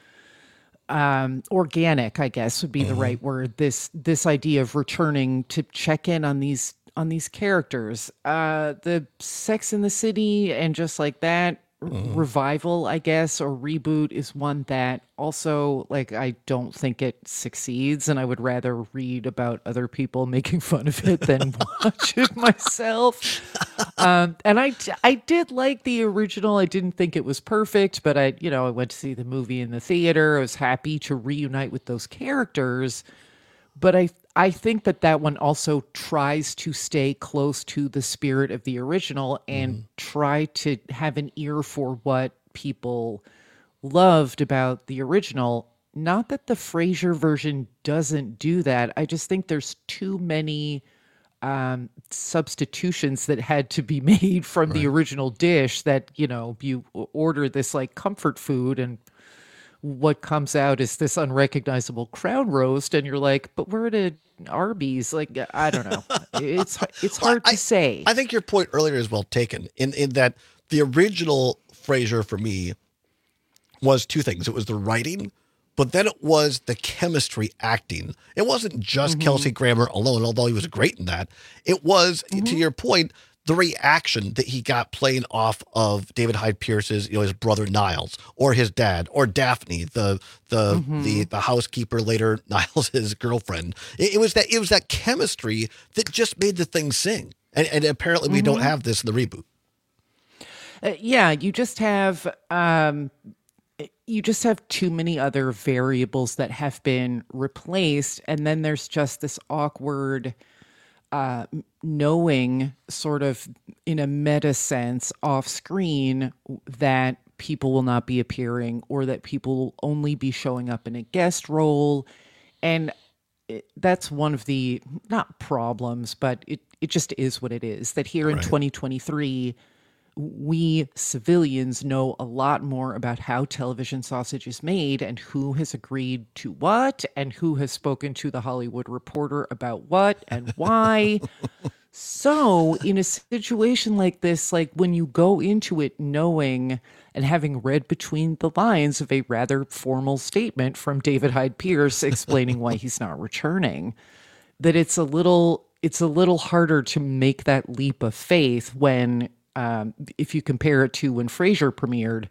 organic, I guess would be the right word. This idea of returning to check in on these characters, the Sex and the City and just like that revival, I guess, or reboot is one that also, like, I don't think it succeeds, and I would rather read about other people making fun of it than watch it myself. And I did like the original. I didn't think it was perfect, but I went to see the movie in the theater. I was happy to reunite with those characters. But I think that one also tries to stay close to the spirit of the original and try to have an ear for what people loved about the original. Not that the Frasier version doesn't do that. I just think there's too many substitutions that had to be made from the original dish that, you order this like comfort food and what comes out is this unrecognizable crown roast, and you're like, but we're at an Arby's. Like, I don't know. It's hard to say. I think your point earlier is well taken in that the original Frasier for me was two things. It was the writing, but then it was the chemistry acting. It wasn't just Kelsey Grammer alone, although he was great in that. It was, to your point, the reaction that he got playing off of David Hyde Pierce's, his brother Niles, or his dad, or Daphne, the housekeeper, later Niles' girlfriend. It was that chemistry that just made the thing sing. And apparently we don't have this in the reboot. Yeah, you just have too many other variables that have been replaced, and then there's just this awkward knowing, sort of in a meta sense, off screen, that people will not be appearing or that people will only be showing up in a guest role. And that's one of the, not problems, but it just is what it is, that here in 2023, we civilians know a lot more about how television sausage is made and who has agreed to what and who has spoken to the Hollywood Reporter about what and why. So in a situation like this, like when you go into it knowing and having read between the lines of a rather formal statement from David Hyde Pierce explaining why he's not returning, that it's a little harder to make that leap of faith when if you compare it to when Frasier premiered,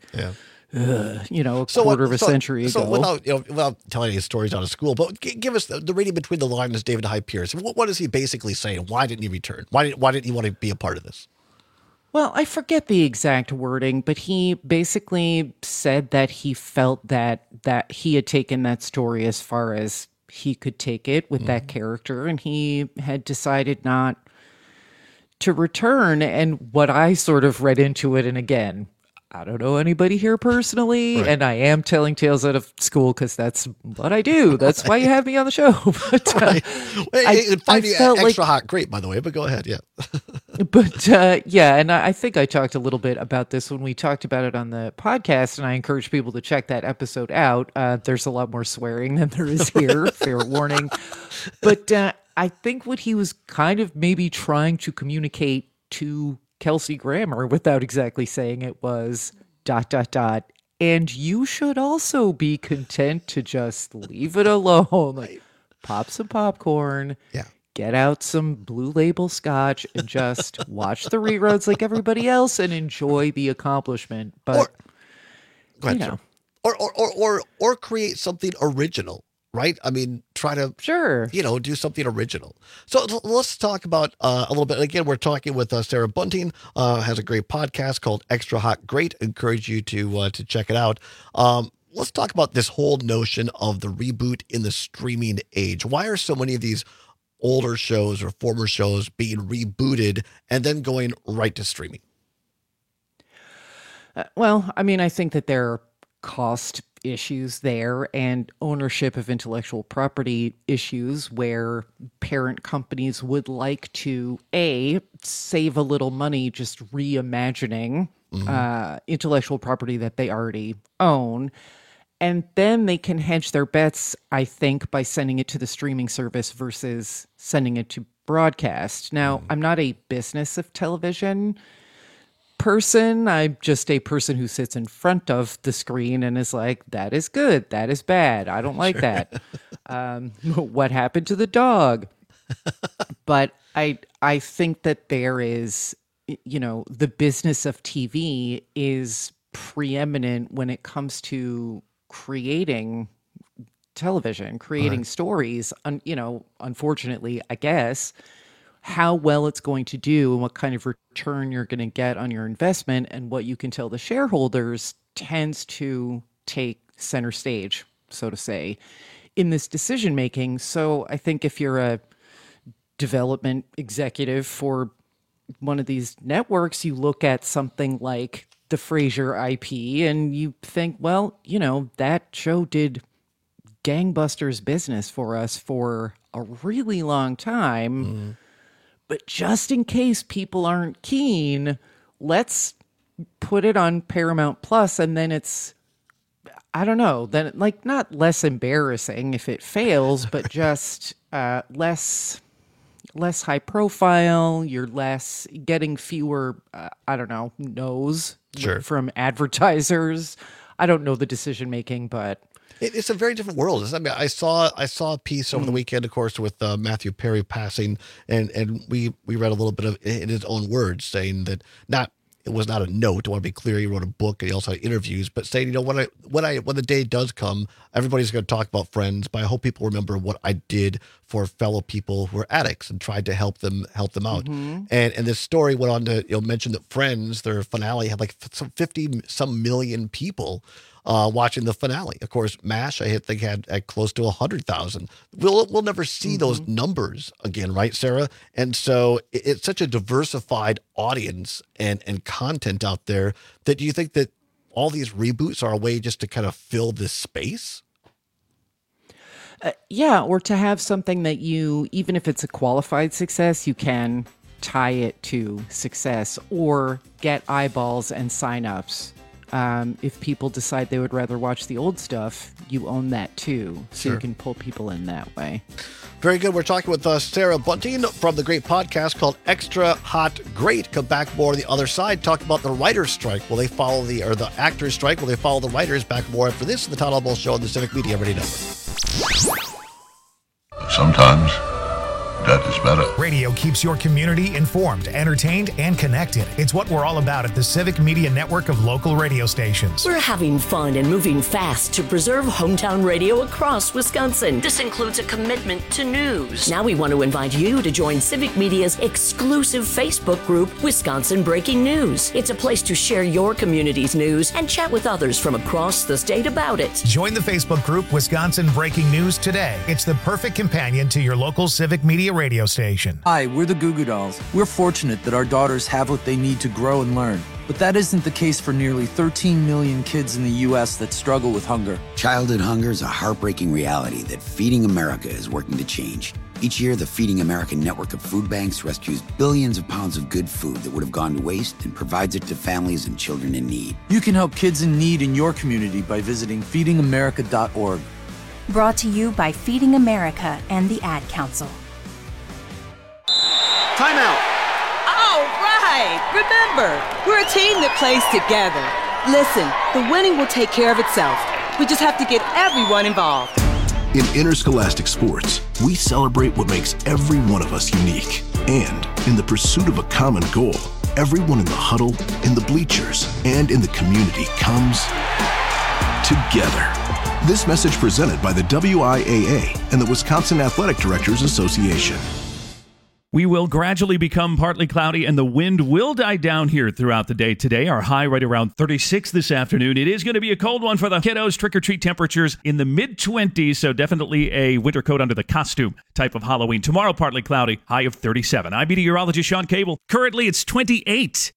a quarter of a century ago. So without telling any stories out of school, but give us the reading between the lines, David Hyde Pierce. What is he basically saying? Why didn't he return? Why didn't he want to be a part of this? Well, I forget the exact wording, but he basically said that he felt that he had taken that story as far as he could take it with that character, and he had decided not to return. And what I sort of read into it, and again, I don't know anybody here personally, and I am telling tales out of school because that's what I do. That's why you have me on the show. But I felt extra hot, great, by the way. But go ahead, yeah. But and I think I talked a little bit about this when we talked about it on the podcast, and I encourage people to check that episode out. There's a lot more swearing than there is here, fair warning. But I think what he was kind of maybe trying to communicate to Kelsey Grammer without exactly saying it was ... And you should also be content to just leave it alone. Like, pop some popcorn. Yeah. get out some Blue Label scotch and just watch the reruns like everybody else and enjoy the accomplishment. But or create something original, right? I mean, try to do something original. So let's talk about a little bit. Again, we're talking with Sarah Bunting. Has a great podcast called Extra Hot Great. Encourage you to check it out. Let's talk about this whole notion of the reboot in the streaming age. Why are so many of these older shows or former shows being rebooted and then going right to streaming? Well, I mean, I think that there are cost issues there and ownership of intellectual property issues where parent companies would like to, save a little money just reimagining intellectual property that they already own. And then they can hedge their bets, I think, by sending it to the streaming service versus sending it to broadcast. Now, I'm not a business of television person. I'm just a person who sits in front of the screen and is like, that is good, that is bad, I don't like that. What happened to the dog? But I think that there is, the business of TV is preeminent when it comes to creating television, creating stories. Unfortunately, I guess, how well it's going to do and what kind of return you're going to get on your investment and what you can tell the shareholders tends to take center stage, so to say, in this decision making. So I think if you're a development executive for one of these networks, you look at something like the Frasier IP and you think, well, that show did gangbusters business for us for a really long time. But just in case people aren't keen, let's put it on Paramount Plus, and then it's, I don't know, then not less embarrassing if it fails, but just less high profile. You're less getting fewer, no's from advertisers. I don't know the decision making, but it's a very different world. I mean, I saw a piece over the weekend, of course, with Matthew Perry passing, and we read a little bit of in his own words saying that it was not a note. I want to be clear. He wrote a book and he also had interviews, but saying, when the day does come, everybody's going to talk about Friends, but I hope people remember what I did for fellow people who are addicts and tried to help them out. And this story went on to mention that Friends, their finale, had like some 50 some million people watching the finale. Of course, MASH, I think had at close to 100,000. We'll never see those numbers again, right, Sarah? And so it's such a diversified audience and content out there that do you think that all these reboots are a way just to kind of fill this space? Or to have something that you, even if it's a qualified success, you can tie it to success or get eyeballs and signups. If people decide they would rather watch the old stuff, you own that too. So you can pull people in that way. Very good. We're talking with Sarah Bunting from the great podcast called Extra Hot Great. Come back more on the other side. Talk about the writer's strike. Will they follow the actor's strike? Will they follow the writers? Back more after this. The Todd Albo Show on the Civic Media Radio Network. Sometimes that is better. Radio keeps your community informed, entertained, and connected. It's what we're all about at the Civic Media Network of local radio stations. We're having fun and moving fast to preserve hometown radio across Wisconsin. This includes a commitment to news. Now we want to invite you to join Civic Media's exclusive Facebook group, Wisconsin Breaking News. It's a place to share your community's news and chat with others from across the state about it. Join the Facebook group, Wisconsin Breaking News, today. It's the perfect companion to your local Civic Media radio station. Hi, we're the Goo Goo Dolls. We're fortunate that our daughters have what they need to grow and learn. But that isn't the case for nearly 13 million kids in the U.S. that struggle with hunger. Childhood hunger is a heartbreaking reality that Feeding America is working to change. Each year, the Feeding America network of food banks rescues billions of pounds of good food that would have gone to waste and provides it to families and children in need. You can help kids in need in your community by visiting feedingamerica.org. Brought to you by Feeding America and the Ad Council. Timeout. All right. Remember, we're a team that plays together. Listen, the winning will take care of itself. We just have to get everyone involved. In Interscholastic Sports, we celebrate what makes every one of us unique. And in the pursuit of a common goal, everyone in the huddle, in the bleachers, and in the community comes together. This message presented by the WIAA and the Wisconsin Athletic Directors Association. We will gradually become partly cloudy and the wind will die down here throughout the day today. Our high right around 36 this afternoon. It is going to be a cold one for the kiddos. Trick-or-treat temperatures in the mid-20s, so definitely a winter coat under the costume type of Halloween. Tomorrow, partly cloudy, high of 37. I'm meteorologist Sean Cable. Currently, it's 28.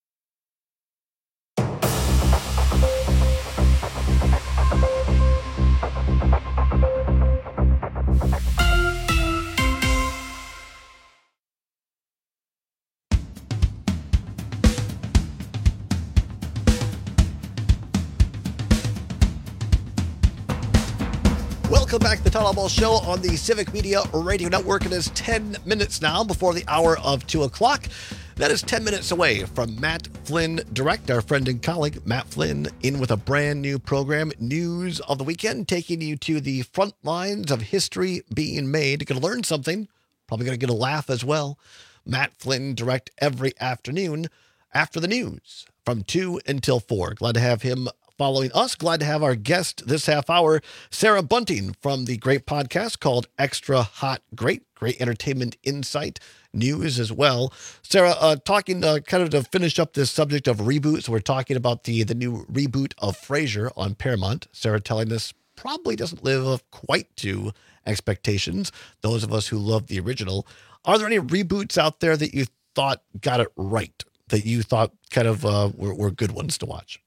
Welcome back to the Todd Albaugh Show on the Civic Media Radio Network. It is 10 minutes now before the hour of 2 o'clock. That is 10 minutes away from Matt Flynn Direct, our friend and colleague, Matt Flynn, in with a brand new program, News of the Weekend, taking you to the front lines of history being made. You're going to learn something, probably going to get a laugh as well. Matt Flynn Direct every afternoon after the news from 2 until 4. Glad to have him following us. Glad to have our guest this half hour, Sarah Bunting, from the great podcast called Extra Hot Great. Great entertainment insight, news as well. Sarah, talking kind of to finish up this subject of reboots, we're talking about the new reboot of Frasier on Paramount. Sarah telling us probably doesn't live up quite to expectations, those of us who love the original. Are there any reboots out there that you thought got it right, that you thought kind of were good ones to watch?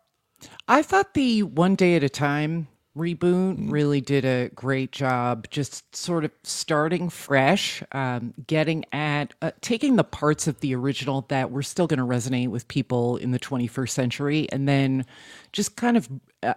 I thought the One Day at a Time reboot really did a great job just sort of starting fresh, getting at taking the parts of the original that were still going to resonate with people in the 21st century and then just kind of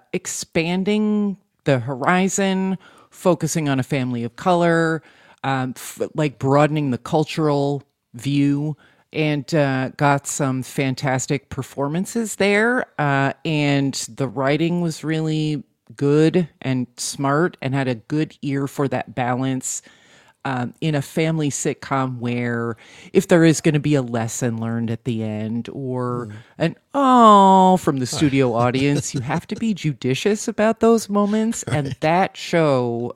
expanding the horizon, focusing on a family of color, like broadening the cultural view. And got some fantastic performances there. And the writing was really good and smart and had a good ear for that balance in a family sitcom where if there is going to be a lesson learned at the end or an oh from the studio audience, you have to be judicious about those moments. Right. And that show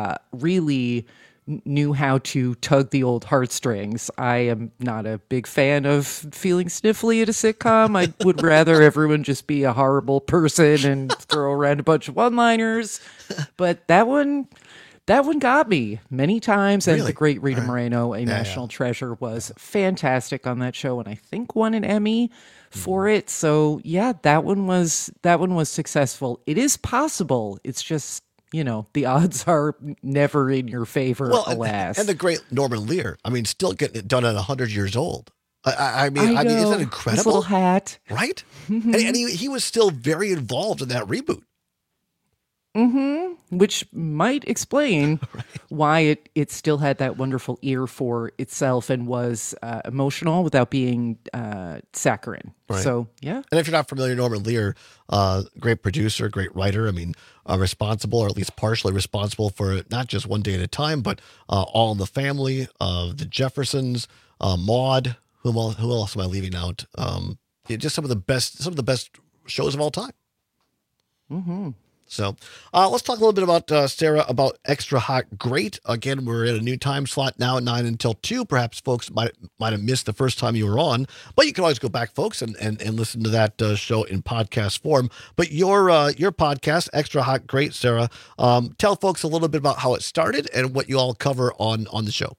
really knew how to tug the old heartstrings. I am not a big fan of feeling sniffly at a sitcom. I would rather everyone just be a horrible person and throw around a bunch of one-liners. But that one got me many times. And the great Rita Moreno, a national treasure, was fantastic on that show, and I think won an Emmy for it. So yeah, that one was successful. It is possible. It's just, you know, the odds are never in your favor, alas. And the great Norman Lear, I mean, still getting it done at 100 years old. I mean, isn't that incredible? His little hat. Right? and he was still very involved in that reboot. Mm-hmm. Which might explain why it still had that wonderful ear for itself and was emotional without being saccharine. Right. So, yeah. And if you're not familiar, Norman Lear, great producer, great writer. I mean, responsible, or at least partially responsible for not just One Day at a Time, but All in the Family, The Jeffersons, Maude. Who else am I leaving out? Just some of the best shows of all time. Mm-hmm. So let's talk a little bit about, Sarah, about Extra Hot Great. Again, we're in a new time slot now at 9 until 2. Perhaps folks might have missed the first time you were on, but you can always go back, folks, and listen to that show in podcast form. But your podcast, Extra Hot Great, Sarah, tell folks a little bit about how it started and what you all cover on the show.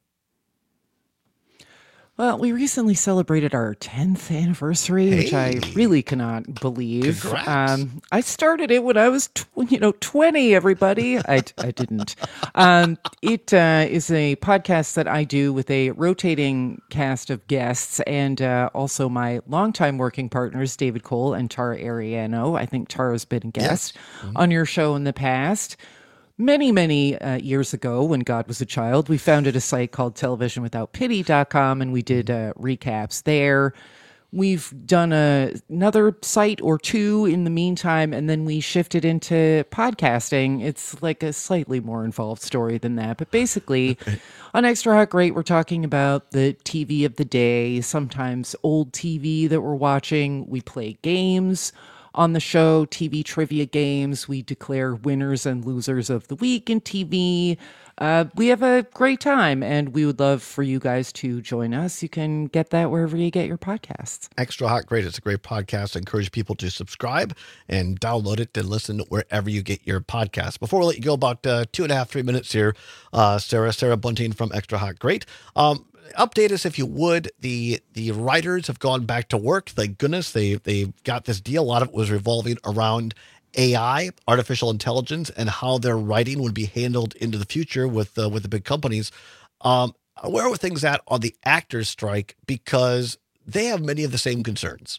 Well, we recently celebrated our 10th anniversary, which I really cannot believe. I started it when I was 20, everybody. I didn't. It is a podcast that I do with a rotating cast of guests and also my longtime working partners, David Cole and Tara Ariano. I think Tara's been a guest on your show in the past. Many, many years ago, when God was a child, we founded a site called televisionwithoutpity.com, and we did recaps there. we've done another site or two in the meantime, and then we shifted into podcasting. It's like a slightly more involved story than that. But basically, on Extra Hot Great, we're talking about the TV of the day, sometimes old TV that we're watching. We play games on the show, TV trivia games. We declare winners and losers of the week in TV. We have a great time, and we would love for you guys to join us. You can get that wherever you get your podcasts. Extra Hot Great. It's a great podcast. I encourage people to subscribe and download it and listen wherever you get your podcasts. Before we let you go, about 2.5, 3 minutes here, Sarah Bunting from Extra Hot Great. Update us if you would. The writers have gone back to work. Thank goodness they got this deal. A lot of it was revolving around AI, artificial intelligence, and how their writing would be handled into the future with the big companies. Where were things at on the actors' strike? Because they have many of the same concerns.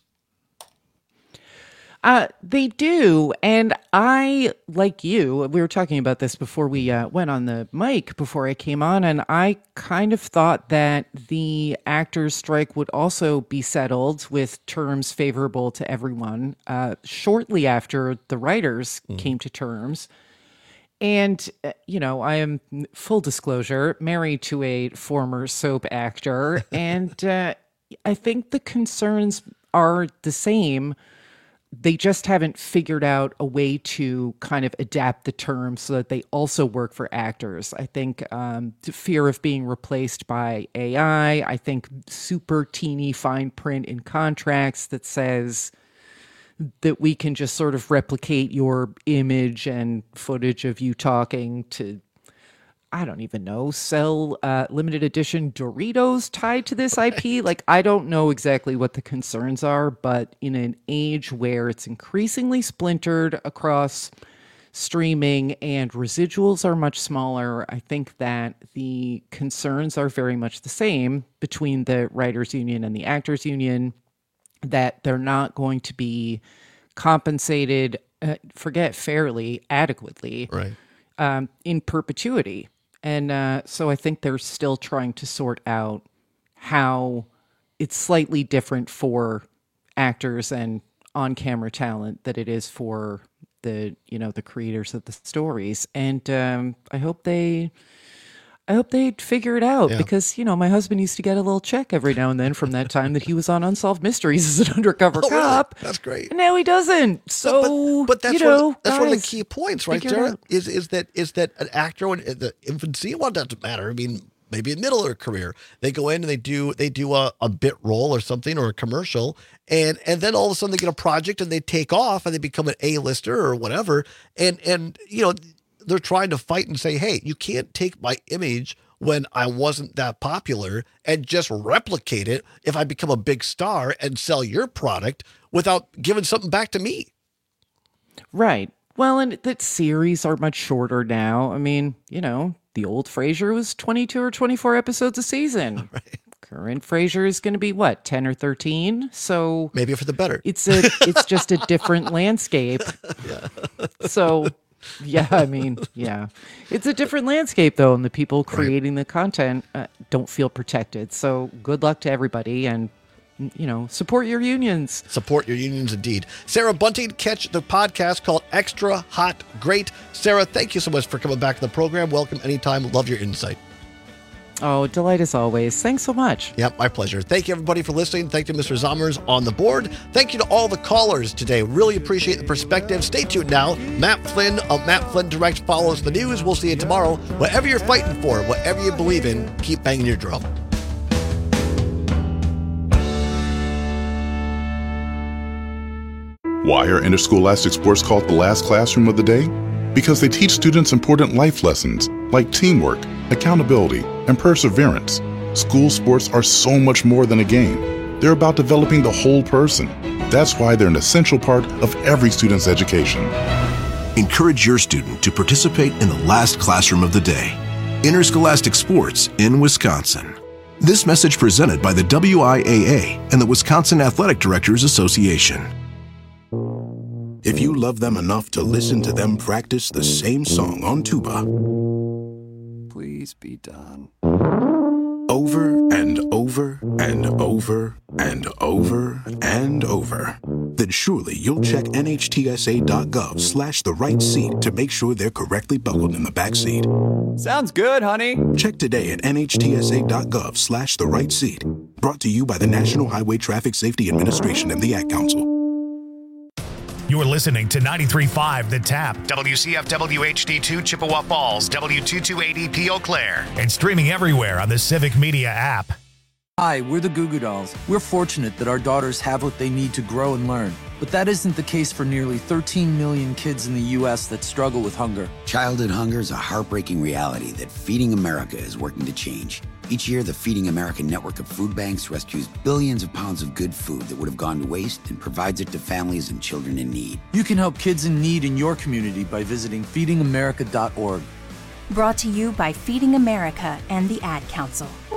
They do. And I, like you, we were talking about this before we went on the mic, before I came on, and I kind of thought that the actors' strike would also be settled with terms favorable to everyone shortly after the writers came to terms. And, I am, full disclosure, married to a former soap actor, and I think the concerns are the same. They just haven't figured out a way to kind of adapt the terms so that they also work for actors. I think fear of being replaced by AI. I think super teeny fine print in contracts that says that we can just sort of replicate your image and footage of you talking to, I don't even know, sell limited edition Doritos tied to this IP. Like, I don't know exactly what the concerns are, but in an age where it's increasingly splintered across streaming and residuals are much smaller, I think that the concerns are very much the same between the writers' union and the actors' union, that they're not going to be compensated, fairly, adequately, right, in perpetuity. And so I think they're still trying to sort out how it's slightly different for actors and on-camera talent that it is for the creators of the stories. And I hope they figure it out, because, my husband used to get a little check every now and then from that time that he was on Unsolved Mysteries as an undercover cop. Really? That's great. And now he doesn't. So, but that's one of the key points, right, Sarah? Is that an actor in the infancy, well, it doesn't matter. I mean, maybe in middle of their career, they go in and they do a bit role or something, or a commercial, and then all of a sudden they get a project and they take off and they become an A-lister or whatever, and they're trying to fight and say, hey, you can't take my image when I wasn't that popular and just replicate it if I become a big star and sell your product without giving something back to me. Right. Well, and that series are much shorter now. I mean, the old Frasier was 22 or 24 episodes a season. Right. Current Frasier is going to be 10 or 13. So maybe for the better. It's just a different landscape. Yeah. So yeah, I mean, yeah. It's a different landscape, though, and the people creating the content don't feel protected. So good luck to everybody, and, support your unions. Support your unions, indeed. Sarah Bunting, catch the podcast called Extra Hot Great. Sarah, thank you so much for coming back to the program. Welcome anytime. Love your insight. Oh, delight as always. Thanks so much. Yep, my pleasure. Thank you, everybody, for listening. Thank you, Mr. Zommers on the board. Thank you to all the callers today. Really appreciate the perspective. Stay tuned now. Matt Flynn of Matt Flynn Direct follows the news. We'll see you tomorrow. Whatever you're fighting for, whatever you believe in, keep banging your drum. Why are interscholastic sports called the last classroom of the day? Because they teach students important life lessons like teamwork, accountability, and perseverance. School sports are so much more than a game. They're about developing the whole person. That's why they're an essential part of every student's education. Encourage your student to participate in the last classroom of the day. Interscholastic sports in Wisconsin. This message presented by the WIAA and the Wisconsin Athletic Directors Association. If you love them enough to listen to them practice the same song on tuba, please be done. over and over and over and over and over, then surely you'll check NHTSA.gov/the right seat to make sure they're correctly buckled in the back seat. Sounds good, honey. Check today at NHTSA.gov/the right seat. Brought to you by the National Highway Traffic Safety Administration and the Ad Council. You're listening to 93.5 The Tap, WCFW HD2 Chippewa Falls, W228EP Eau Claire, and streaming everywhere on the Civic Media app. Hi, we're the Goo Goo Dolls. We're fortunate that our daughters have what they need to grow and learn. But that isn't the case for nearly 13 million kids in the U.S. that struggle with hunger. Childhood hunger is a heartbreaking reality that Feeding America is working to change. Each year, the Feeding America network of food banks rescues billions of pounds of good food that would have gone to waste and provides it to families and children in need. You can help kids in need in your community by visiting feedingamerica.org. Brought to you by Feeding America and the Ad Council.